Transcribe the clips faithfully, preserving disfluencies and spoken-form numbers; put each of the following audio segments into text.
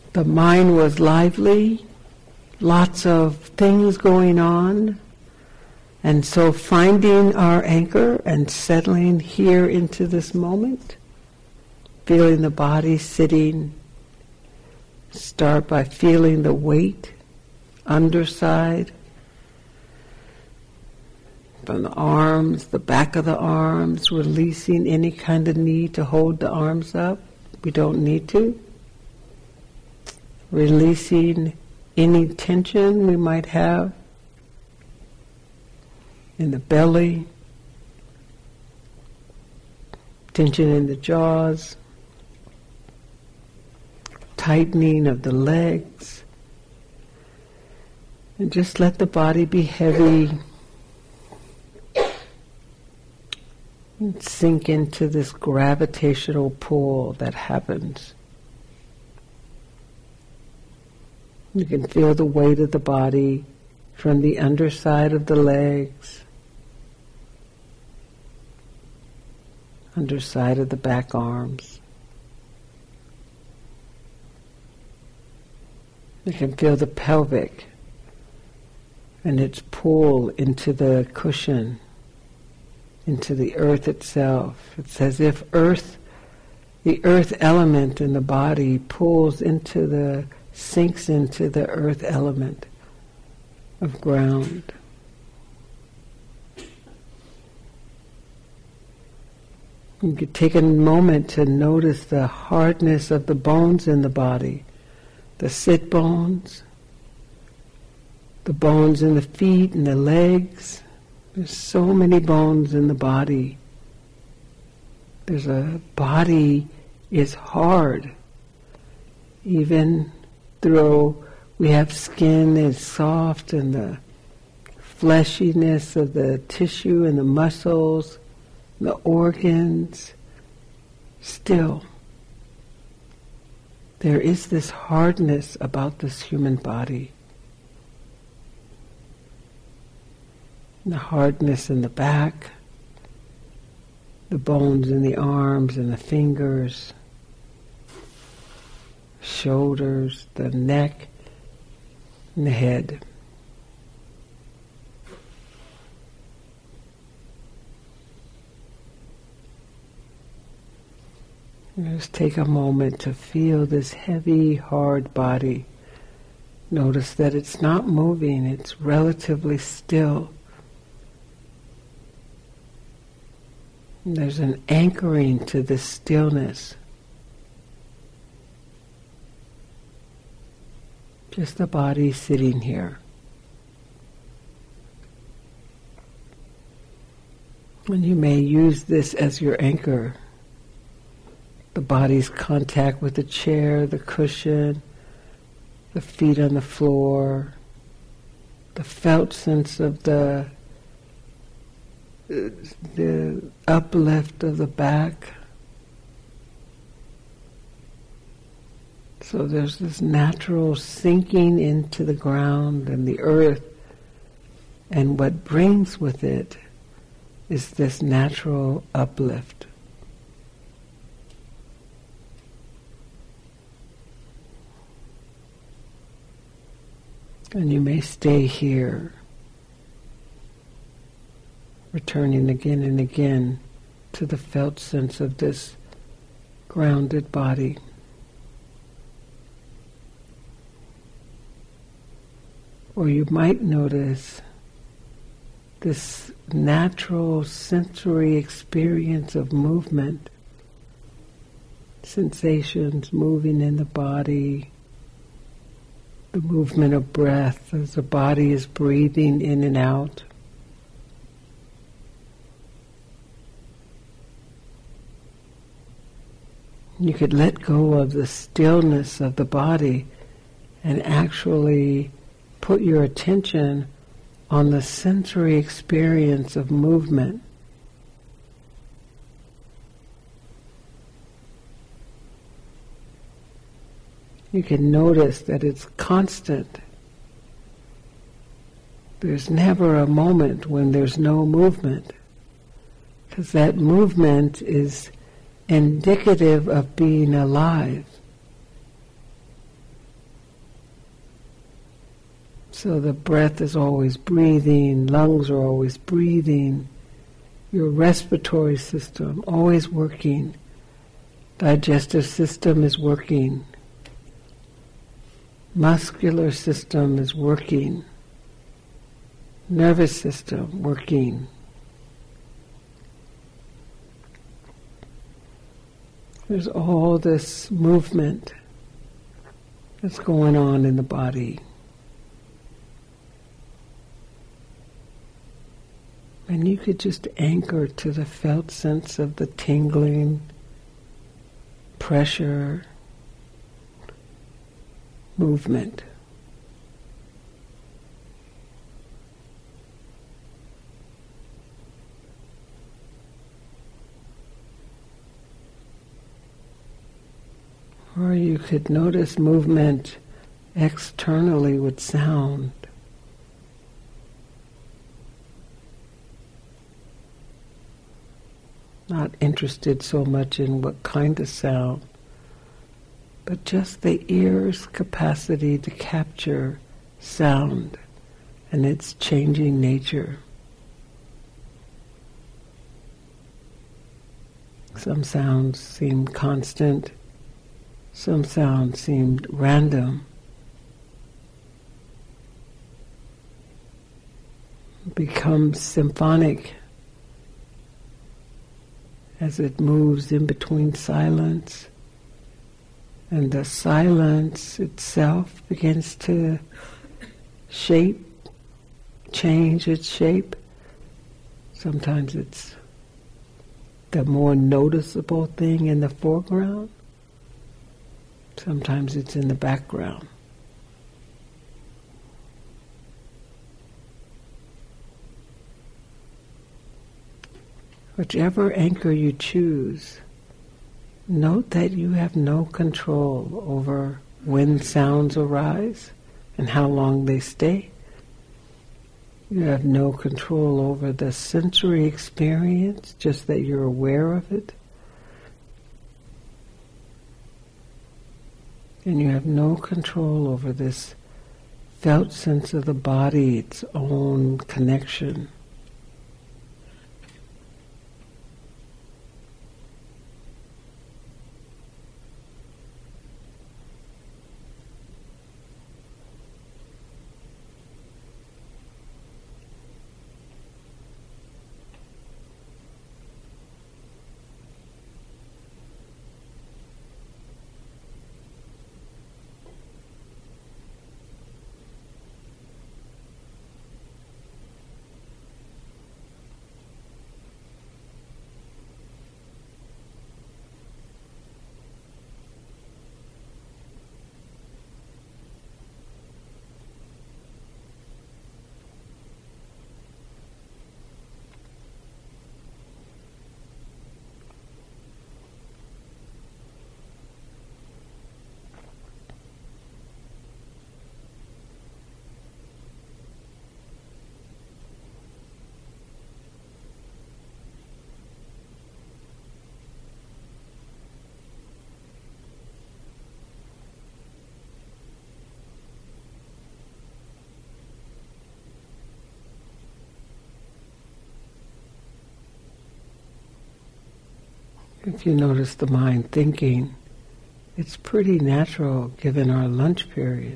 The mind was lively, lots of things going on, and so finding our anchor and settling here into this moment, feeling the body sitting. Start by feeling the weight, underside, from the arms, the back of the arms, releasing any kind of need to hold the arms up. We don't need to. Releasing any tension we might have in the belly, tension in the jaws, tightening of the legs, and just let the body be heavy and sink into this gravitational pull that happens. You can feel the weight of the body from the underside of the legs, underside of the back arms. You can feel the pelvic and its pull into the cushion, into the earth itself. It's as if earth, the earth element in the body pulls into the, sinks into the earth element of ground. You could take a moment to notice the hardness of the bones in the body, the sit bones, the bones in the feet and the legs. There's so many bones in the body. There's a body is hard. Even though we have skin that's soft and the fleshiness of the tissue and the muscles, the organs, still there is this hardness about this human body. The hardness in the back, the bones in the arms and the fingers, shoulders, the neck, and the head. Just take a moment to feel this heavy, hard body. Notice that it's not moving, it's relatively still. And there's an anchoring to this stillness. Just the body sitting here. And you may use this as your anchor. The body's contact with the chair, the cushion, the feet on the floor, the felt sense of the the uplift of the back. So there's this natural sinking into the ground and the earth, and what brings with it is this natural uplift. And you may stay here, returning again and again to the felt sense of this grounded body. Or you might notice this natural sensory experience of movement, sensations moving in the body, the movement of breath as the body is breathing in and out. You could let go of the stillness of the body and actually put your attention on the sensory experience of movement. You can notice that it's constant. There's never a moment when there's no movement, because that movement is indicative of being alive. So the breath is always breathing, lungs are always breathing, your respiratory system always working, digestive system is working, muscular system is working, nervous system working. There's all this movement that's going on in the body. And you could just anchor to the felt sense of the tingling, pressure, movement. Or you could notice movement externally with sound. Not interested so much in what kind of sound, but just the ear's capacity to capture sound and its changing nature. Some sounds seem constant, some sounds seemed random. Becomes symphonic as it moves in between silence, and the silence itself begins to shape, change its shape. Sometimes it's the more noticeable thing in the foreground. Sometimes it's in the background. Whichever anchor you choose, note that you have no control over when sounds arise and how long they stay. You have no control over the sensory experience, just that you're aware of it. And you have no control over this felt sense of the body, its own connection. If you notice the mind thinking, it's pretty natural given our lunch period.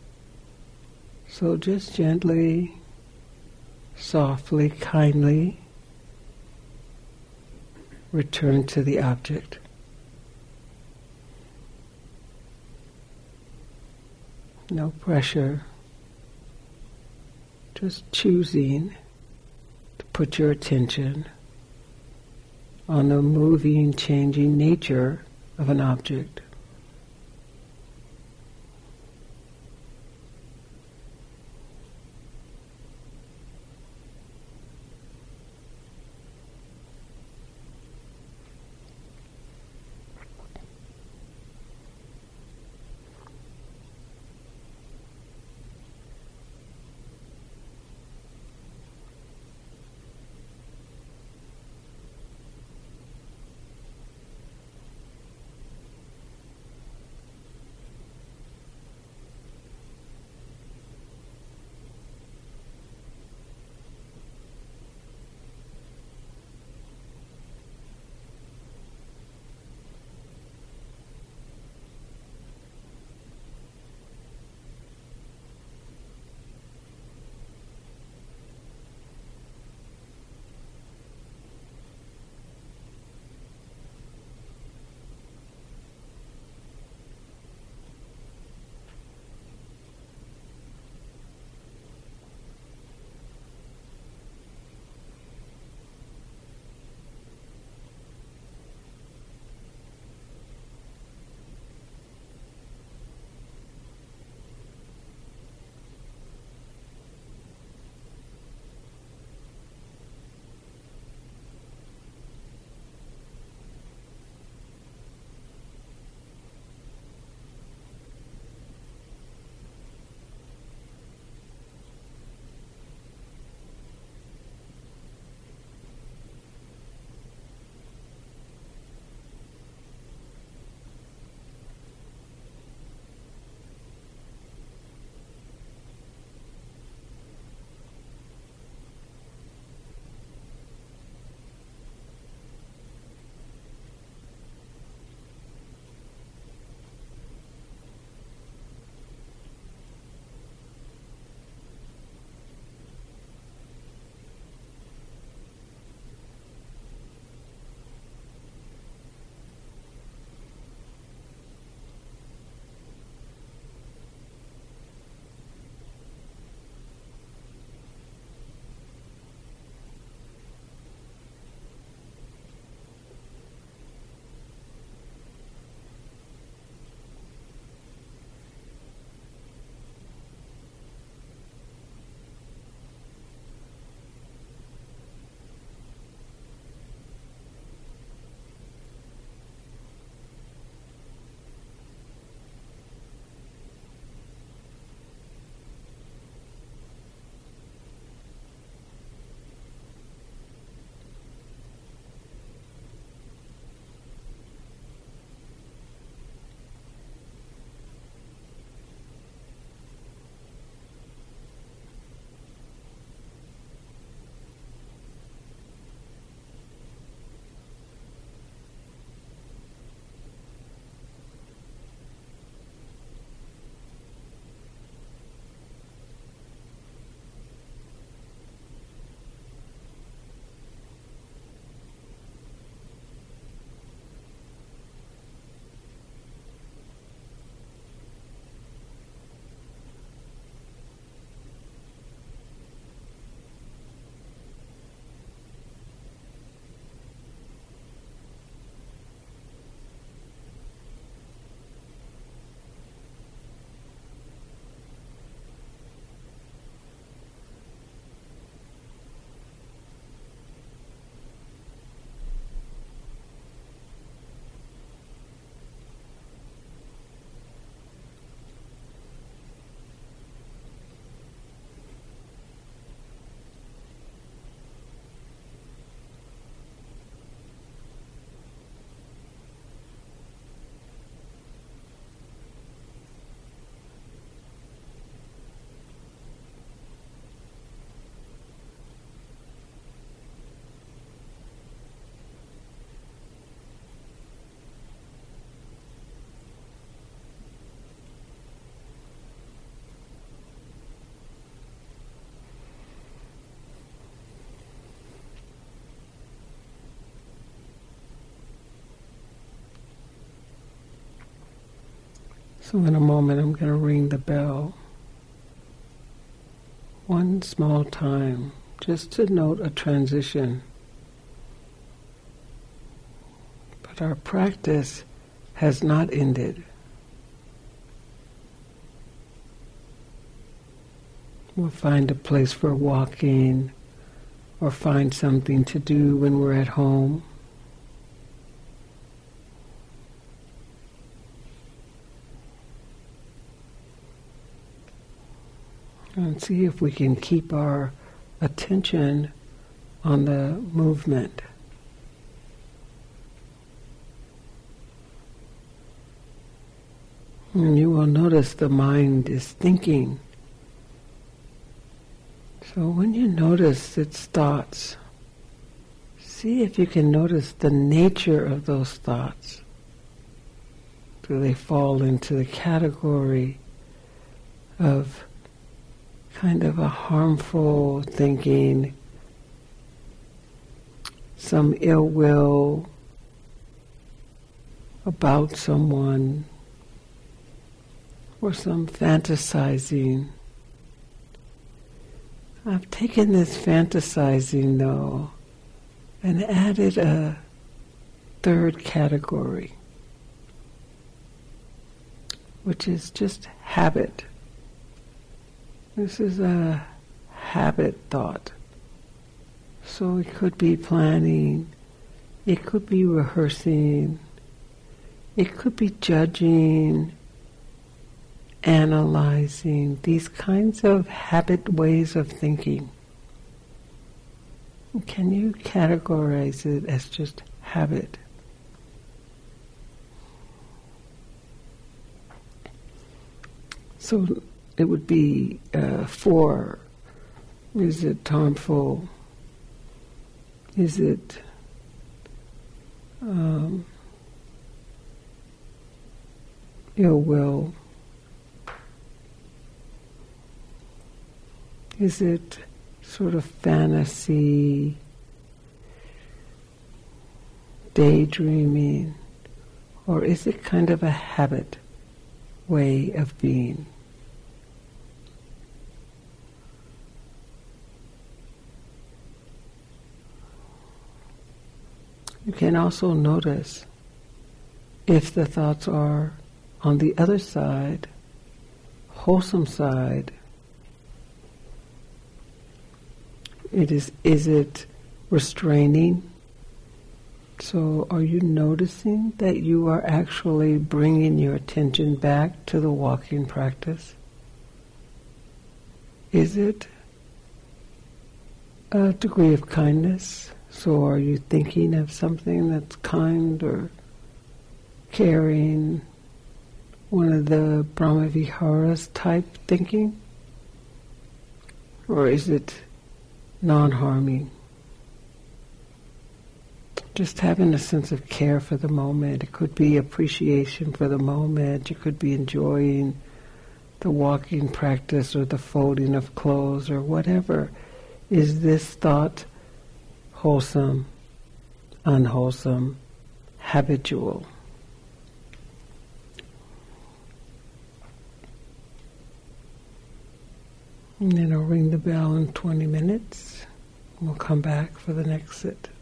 So just gently, softly, kindly return to the object. No pressure, just choosing to put your attention on the moving, changing nature of an object. So in a moment I'm going to ring the bell one small time, just to note a transition. But our practice has not ended. We'll find a place for walking, or find something to do when we're at home. And see if we can keep our attention on the movement. And you will notice the mind is thinking. So when you notice its thoughts, see if you can notice the nature of those thoughts. Do they fall into the category of kind of a harmful thinking, some ill will about someone, or some fantasizing? I've taken this fantasizing, though, and added a third category, which is just habit. This is a habit thought. So it could be planning, it could be rehearsing, it could be judging, analyzing, these kinds of habit ways of thinking. Can you categorize it as just habit? So it would be uh, four. Is it harmful? Is it um, ill will? Is it sort of fantasy, daydreaming, or is it kind of a habit way of being? You can also notice if the thoughts are on the other side, wholesome side. It is, is it restraining? So are you noticing that you are actually bringing your attention back to the walking practice? Is it a degree of kindness? So are you thinking of something that's kind or caring, one of the Brahmaviharas type thinking? Or is it non-harming? Just having a sense of care for the moment. It could be appreciation for the moment. You could be enjoying the walking practice or the folding of clothes or whatever. Is this thought wholesome, unwholesome, habitual? And then I'll ring the bell in twenty minutes. We'll come back for the next sit.